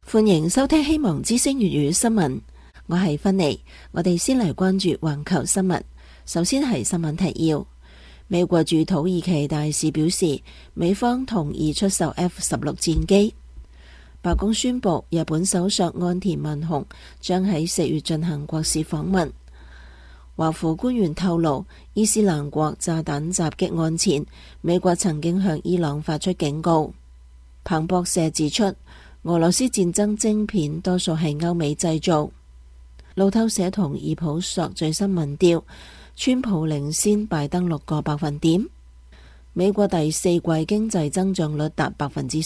歡迎收聽希望之聲粵語新聞，我係芬妮。我哋先嚟關注環球新聞。首先係新聞提要：美國駐土耳其大使表示，美方同意出售 F-16戰機。白宮宣布，日本首相岸田文雄將喺4月進行國事訪問。華府官員透露，伊斯蘭國炸彈襲擊案前，美國曾經向伊朗發出警告。彭博社指出，俄羅斯戰爭晶片多數係歐美製造。路透社同易普索最新民調，川普領先拜登6個百分點。美國第四季經濟增長率達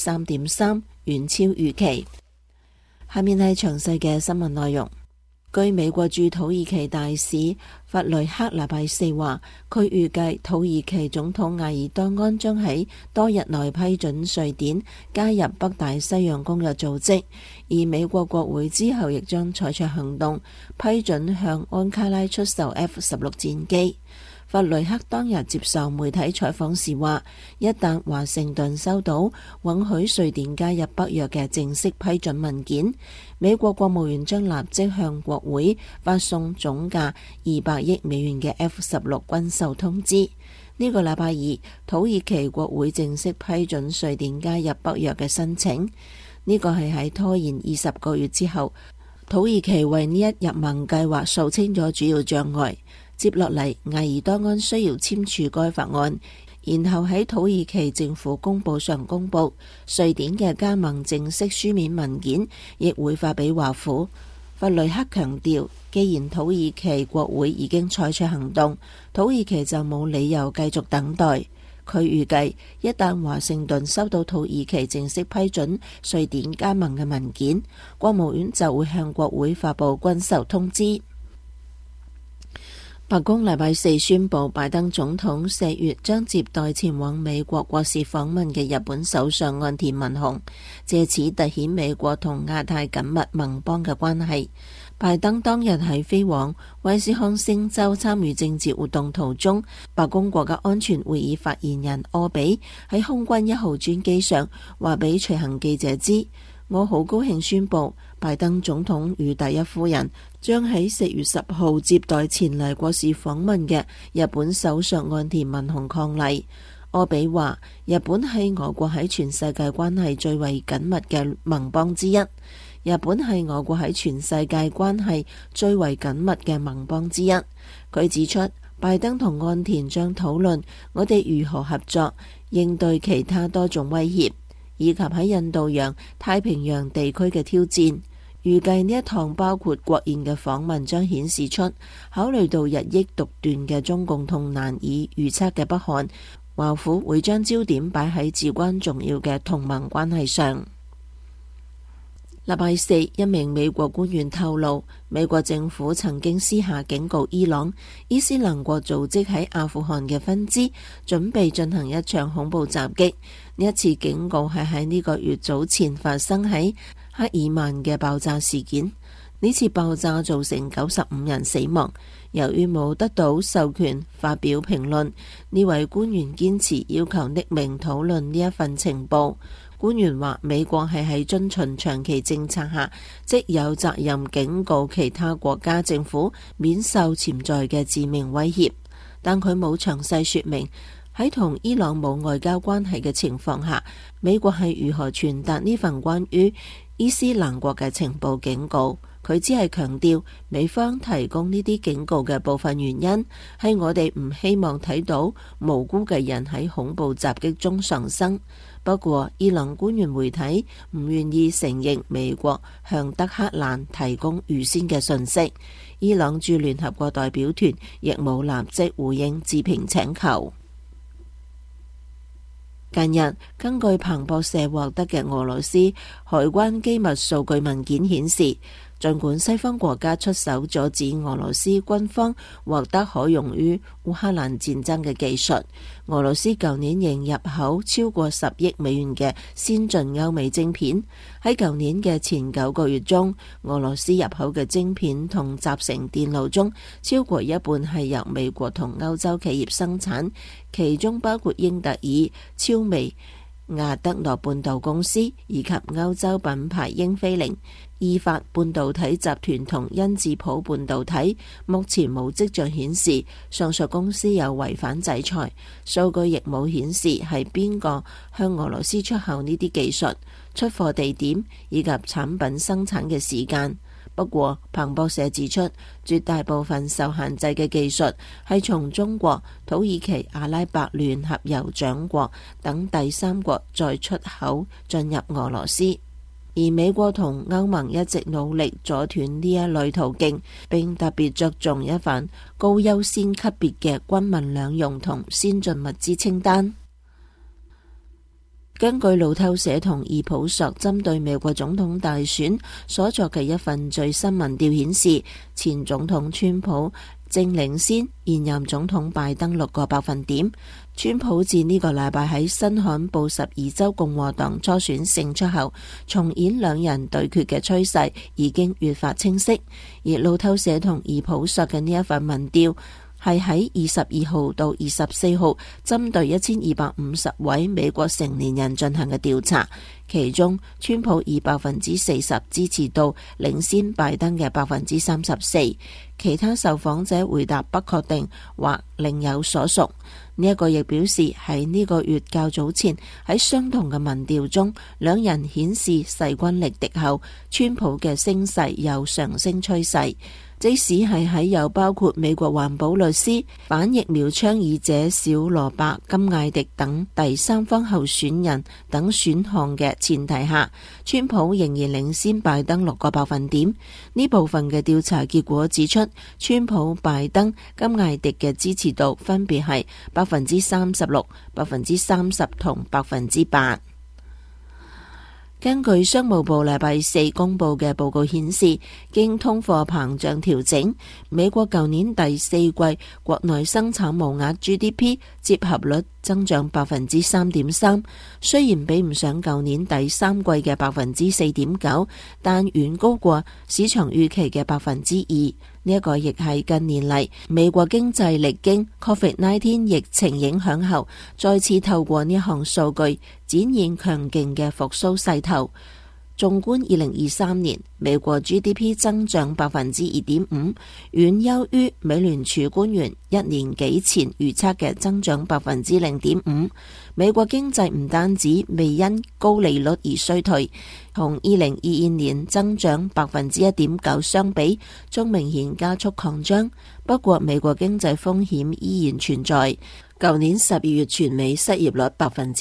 3.3%，遠超預期。下面係詳細嘅新聞內容。據美國駐土耳其大使弗雷克禮拜四話，佢預計土耳其總統埃爾多安將喺多日內批准瑞典加入北大西洋公約組織，而美國國會之後亦將採取行動，批准向安卡拉出售 F-16戰機。弗雷克當日接受媒體採訪時話，一旦華盛頓收到允許瑞典加入北約嘅正式批准文件，美國國務院將立即向國會發送總價200億美元嘅 F-16軍售通知。呢個禮拜二，土耳其國會正式批准瑞典加入北約嘅申請。呢個係喺拖延20個月之後，土耳其為呢一入盟計劃掃清咗主要障礙。接落嚟，埃爾多安需要簽署該法案，然後喺土耳其政府公報上公佈。瑞典嘅加盟正式書面文件亦會發俾華府。弗雷克強調，既然土耳其國會已經採取行動，土耳其就冇理由繼續等待。佢預計，一旦華盛頓收到土耳其正式批准瑞典加盟嘅文件，國務院就會向國會發佈軍售通知。白宮禮拜四宣布，拜登總統4月將接待前往美國國事訪問嘅日本首相岸田文雄，借此凸顯美國同亞太緊密盟邦嘅關係。拜登當日喺飛往威斯康星州參與政治活動途中，白宮國家安全會議發言人柯比喺空軍1號專機上話俾隨行記者知，我好高興宣布，拜登總統與第一夫人將喺4月10號接待前嚟國事訪問嘅日本首相岸田文雄伉儷。柯比話，日本係俄國喺全世界關係最為緊密嘅盟邦之一。日本係俄國喺全世界關係最為緊密嘅盟邦之一。佢指出，拜登同岸田將討論我哋如何合作應對其他多種威脅，以及喺印度洋、太平洋地區嘅挑戰。預計呢一趟包括國宴嘅訪問將顯示出，考慮到日益獨斷嘅中共同難以預測嘅北韓，華府會將焦點擺喺至關重要嘅同盟關係上。禮拜四，一名美國官員透露，美國政府曾經私下警告伊朗，伊斯蘭國組織喺阿富汗嘅分支準備進行一場恐怖襲擊。呢一次警告係喺呢個月早前發生喺克爾曼嘅爆炸事件。呢次爆炸造成95人死亡。由於冇得到授權發表評論，呢位官員堅持要求匿名討論呢一份情報。官員話，美國係喺遵循長期政策下，即有責任警告其他國家政府免受潛在嘅致命威脅，但佢冇詳細說明喺同伊朗冇外交關係嘅情況下，美國係如何傳達呢份關於伊斯蘭國嘅情報警告。佢只係強調，美方提供呢啲警告嘅部分原因係我哋唔希望睇到無辜嘅人喺恐怖襲擊中喪生。不過，伊朗官員媒體唔願意承認美國向德黑蘭提供預先嘅信息。伊朗駐聯合國代表團亦冇立即回應置評請求。近日，根據彭博社獲得嘅俄羅斯海關機密數據文件顯示，儘管西方國家出手阻止俄羅斯軍方獲得可用於烏克蘭戰爭嘅技術，俄羅斯舊年仍入口超過10億美元嘅先進歐美晶片。喺舊年嘅前9個月中，俄羅斯入口嘅晶片同集成電路中，超過一半係由美國同歐洲企業生產，其中包括英特爾、超微、 亞德諾半導公司以及歐洲品牌英飛凌、意法半導體集團同恩智浦半導體，目前冇跡象顯示上述公司有違反制裁，數據亦冇顯示係邊個向俄羅斯出口呢啲技術、出貨地點以及產品生產嘅時間。不過，彭博社指出，絕大部分受限制嘅技術係從中國、土耳其、阿拉伯聯合酋長國等第三國再出口進入俄羅斯，而美國同歐盟一直努力阻斷呢一類途徑，並特別着重一份高優先級別嘅軍民兩用同先進物資清單。根據路透社同易普索針對美國總統大選所作嘅一份最新民調顯示，前總統川普正領先現任總統拜登6個百分點。川普自呢個禮拜喺新罕布什爾州共和黨初選勝出後，重演兩人對決嘅趨勢已經越發清晰。而路透社同易普索嘅呢一份民調係喺22號到24號針對1250位美國成年人進行嘅調查，其中川普以40%支持度領先拜登嘅34%，其他受訪者回答不確定或另有所屬。呢一個亦表示喺呢個月較早前喺相同嘅民調中，兩人顯示勢均力敵後，川普嘅聲勢有上升趨勢。即使係喺有包括美國環保律師、反疫苗倡議者小羅伯·金艾迪等第三方候選人等選項嘅前提下，川普仍然領先拜登6個百分點。呢部分嘅調查結果指出，川普、拜登、金艾迪嘅支持度分別係36%、30%同8%。根據商務部禮拜4公布嘅報告顯示，經通貨膨脹調整，美國舊年第四季國內生產毛額 GDP 折合率增長3.3%，雖然比唔上舊年第三季嘅4.9%，但遠高過市場預期嘅2%。呢一個亦係近年嚟美國經濟歷經 COVID-19 疫情影響後，再次透過呢項數據展現強勁嘅復甦勢頭。縱觀2023年，美國 GDP 增長2.5%，遠優於美聯儲官員1年幾前預測嘅增長0.5%。美國經濟唔單止未因高利率而衰退，同2022年增長1.9%相比，仲明顯加速擴張。不過，美國經濟風險依然存在。舊年12月全美失業率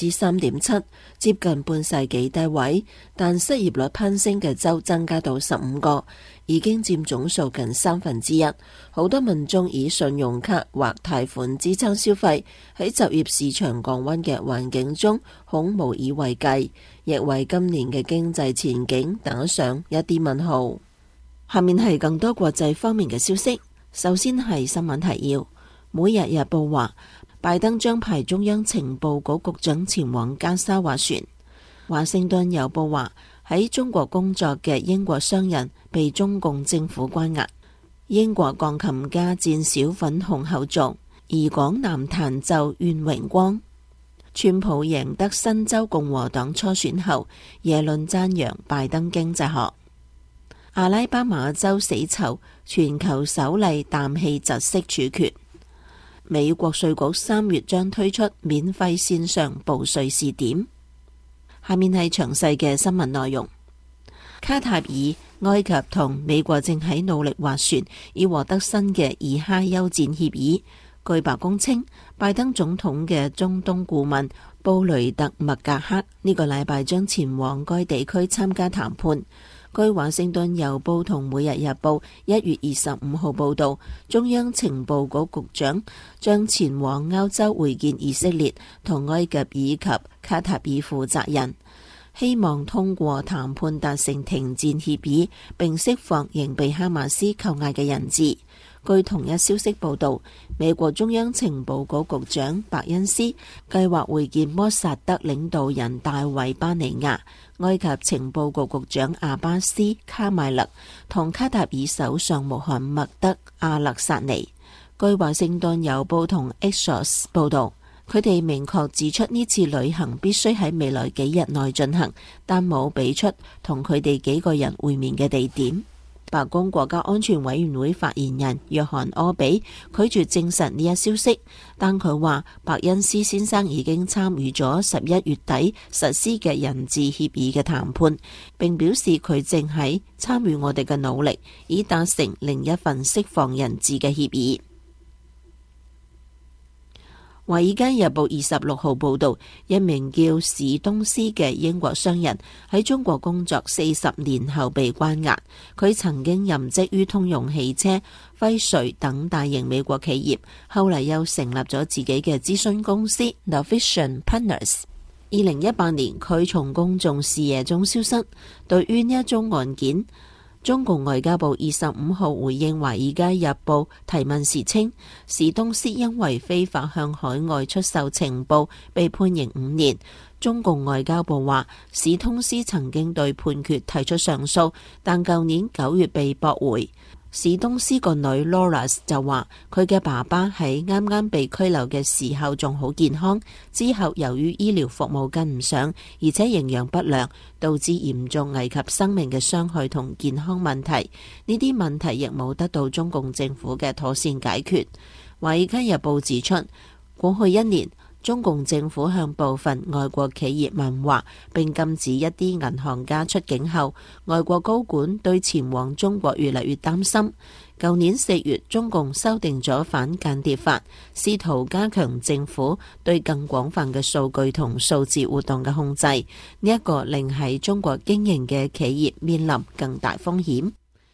3.7%，接近半世紀低位，但失業率攀升嘅州增加到15個，已經佔總數近1/3。好多民眾以信用卡或貸款支撐消費，喺就業市場降溫嘅環境中，恐無以為繼，亦為今年嘅經濟前景打上一啲問號。下面係更多國際方面嘅消息。首先係新聞提要。每日日報話，拜登將派中央情報局局長前往加沙斡旋。華盛頓郵報話，喺中國工作嘅英國商人被中共政府關押。英國鋼琴家戰小粉紅後續，而港男彈奏願榮光。川普贏得新州共和黨初選後，耶倫讚揚拜登經濟學。阿拉巴馬州死囚，全球首例氮氣窒息處決。美國稅局3月將推出免費線上報稅試點。下面係詳細嘅新聞內容。卡塔爾、埃及同美國正喺努力斡旋，以獲得新嘅以哈休戰協議。據白宮稱，拜登總統嘅中東顧問布雷特麥格克呢個禮拜將前往該地區參加談判。據華盛頓郵報同每日日報1月25號報道，中央情報局局長將前往歐洲會見以色列同埃及以及卡塔爾負責人，希望通過談判達成停戰協議，並釋放仍被哈馬斯扣押嘅人質。據同一消息報道，美國中央情報局局長伯恩斯計劃會見摩薩德領導人大衛巴尼亞、埃及情報局局長阿巴斯卡邁勒同卡塔爾首相穆罕默德阿勒薩尼。據華盛頓郵報同 Axios 報道， 佢哋明確指出呢次旅行必須喺未來幾日內進行，但冇俾出同佢哋幾個人會面嘅地點。白宮國家安全委員會發言人約翰柯比拒絕證實呢一消息，但佢話伯恩斯先生已經參與咗11月底實施嘅人質協議嘅談判，並表示佢正喺參與我哋嘅努力，以達成另一份釋放人質嘅協議。《華爾街日報》26號報道，一名叫史東斯嘅英國商人喺中國工作40年後被關押。佢曾經任職於通用汽車、輝瑞等大型美國企業，後嚟又成立咗自己嘅諮詢公司 Novision Partners。2018年，佢從公眾視野中消失。對於呢一宗案件，中共外交部25號回應《華爾街日報》提問時稱，史東斯因為非法向海外出售情報被判刑5年。中共外交部話，史東斯曾經對判決提出上訴，但舊年9月被駁回。史東斯個女 Laura 就話，佢嘅爸爸喺啱啱被拘留嘅時候仲好健康，之後由於醫療服務跟唔上，而且營養不良，導致嚴重危及生命嘅傷害同健康問題。呢啲問題亦冇得到中共政府嘅妥善解決。華爾街日報指出，過去1年，中共政府向部分外國企業問話，並禁止一啲銀行家出境後，外國高管對前往中國越嚟越擔心。舊年4月，中共修訂咗反間諜法，試圖加強政府對更廣泛嘅數據同數字活動嘅控制。呢一個令喺中國經營嘅企業面臨更大風險。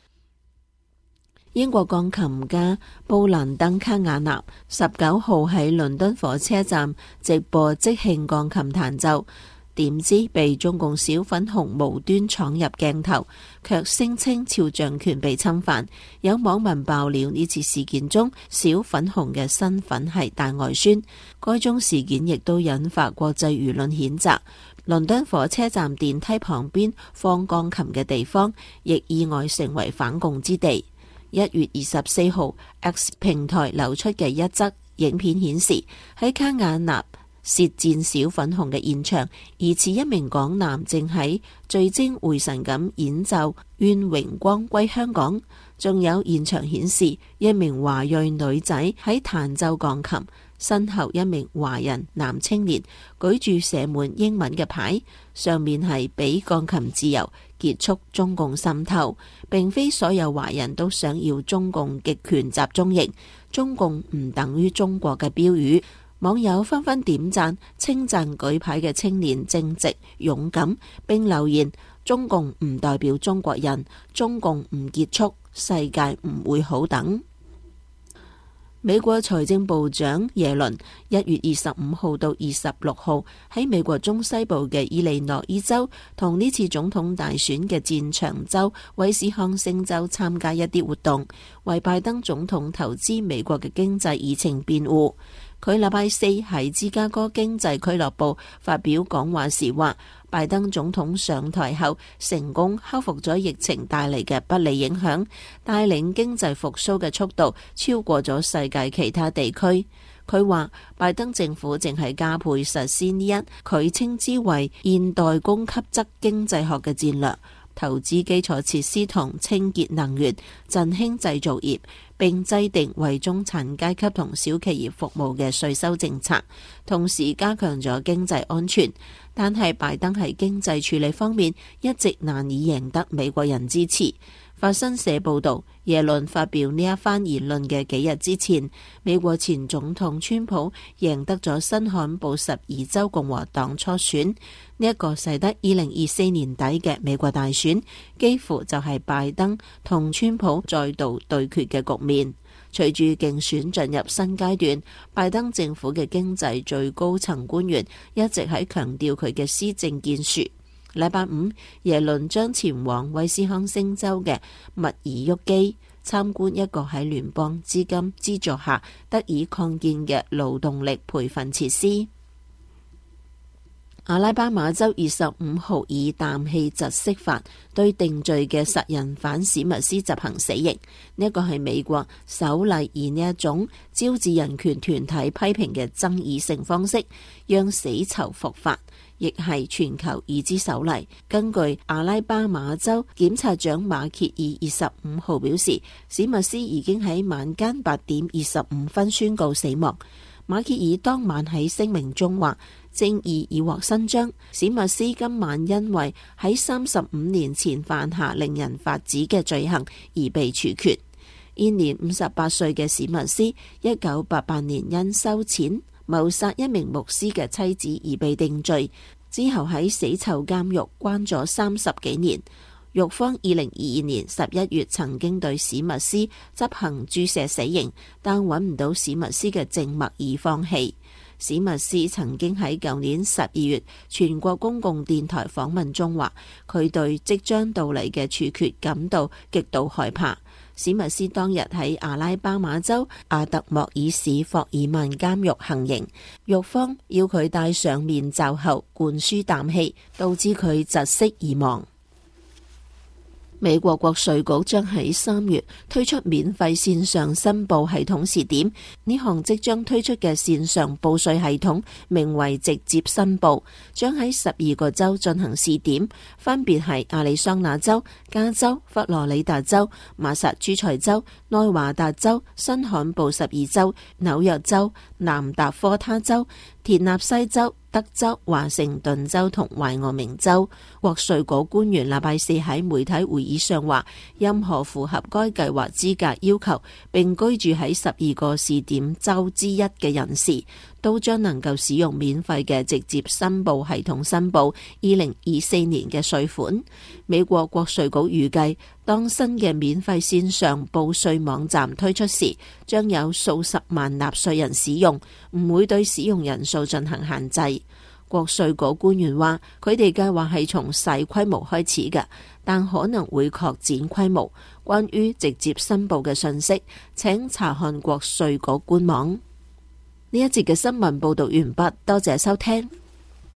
英國鋼琴家布蘭登卡瓦納19號喺倫敦火車站直播即興鋼琴彈奏，點知被中共小粉紅無端闖入鏡頭，卻聲稱肖像權被侵犯。有網民爆料呢次事件中小粉紅嘅身份係大外宣，該宗事件亦都引發國際輿論譴責。倫敦火車站電梯旁邊放鋼琴嘅地方，亦意外成為反共之地。1月24號 X 平台流出嘅一則影片顯示，喺卡瓦納舌戰小粉紅嘅現場，疑似一名港男正喺聚精會神咁演奏願榮光歸香港，仲有現場顯示一名華裔女仔喺彈奏鋼琴，身後一名華人男青年舉住寫滿英文嘅牌，上面係俾鋼琴自由，結束中共滲透。並非所有華人都想要中共極權集中營，中共唔等於中國嘅標語。網友紛紛點讚稱讚舉牌嘅青年正直勇敢，並留言：中共唔代表中國人，中共唔結束，世界唔會好等。美國財政部長耶倫1月25號到26號喺美國中西部嘅伊利諾伊州同呢次總統大選嘅戰場州威斯康星州參加一啲活動，為拜登總統投資美國嘅經濟議程辯護。佢禮拜四喺芝加哥經濟俱樂部發表講話時話，拜登總統上台後成功克服咗疫情帶嚟嘅不利影響，帶領經濟復甦嘅速度超過咗世界其他地區。佢話拜登政府正係加倍實施呢一佢稱之為現代供給側經濟學嘅戰略，投資基礎設施同清潔能源，振興製造業，並制定為中產階級同小企業服務嘅稅收政策，同時加強咗經濟安全。但係拜登喺經濟處理方面一直難以贏得美國人支持。法新社報道，耶倫發表呢一番言論嘅幾日之前，美國前總統川普贏得咗新罕布什爾州共和黨初選，呢一個使得2024年底嘅美國大選幾乎就係拜登同川普再度對決嘅局面。隨住競選進入新階段，拜登政府嘅經濟最高層官員一直喺強調佢嘅施政建樹。禮拜五，耶倫將前往威斯康星州嘅密爾沃基參觀一個喺聯邦資金資助下得以擴建嘅勞動力培訓設施。 阿拉巴馬州25號以氮氣窒息法對定罪嘅殺人犯史密斯執行死刑，呢一個係美國首例以呢一種招致人權團體批評嘅爭議性方式，讓死囚伏法，亦係全球已知首例。根據阿拉巴馬州檢察長馬歇爾25號表示，史密斯已經喺晚間8點25分宣告死亡。馬歇爾當晚喺聲明中話，正義已獲伸張，史密斯今晚因為喺35年前犯下令人發指嘅罪行而被處決。現年58歲嘅史密斯1988年因收錢謀殺一名牧師嘅妻子而被定罪，之後喺死囚監獄關咗30幾年。獄方2022年11月曾經對史密斯執行注射死刑，但揾唔到史密斯嘅靜脈而放棄。史密斯曾經喺舊年12月全國公共電台訪問中話，佢對即將到嚟嘅處決感到極度害怕。史密斯當日喺阿拉巴馬州阿特莫爾市霍爾曼監獄行刑，獄方要佢戴上面罩後灌輸氮氣，導致佢窒息而亡。美國國稅局將喺3月推出免費線上申報系統試點，呢項即將推出嘅線上報稅系統名為直接申報，將喺12個州進行試點，分別係亞利桑那州、加州、佛羅里達州、馬薩諸塞州、內華達州、新罕布什爾州、紐約州、南達科他州、田納西州、德州、華盛頓州同懷俄明州。國稅局官員禮拜四喺媒體會議上話，任何符合該計劃資格要求並居住喺12個試點州之一嘅人士，都將能夠使用免費嘅直接申報系統申報2024年嘅稅款。美國國稅局預計，當新嘅免費線上報稅網站推出時，將有數十萬納稅人使用，唔會對使用人數進行限制。國稅局官員話，佢哋計劃係從細規模開始嘅，但可能會擴展規模。關於直接申報嘅信息，請查看國稅局官網。呢一節嘅新聞報道完畢，多謝收聽。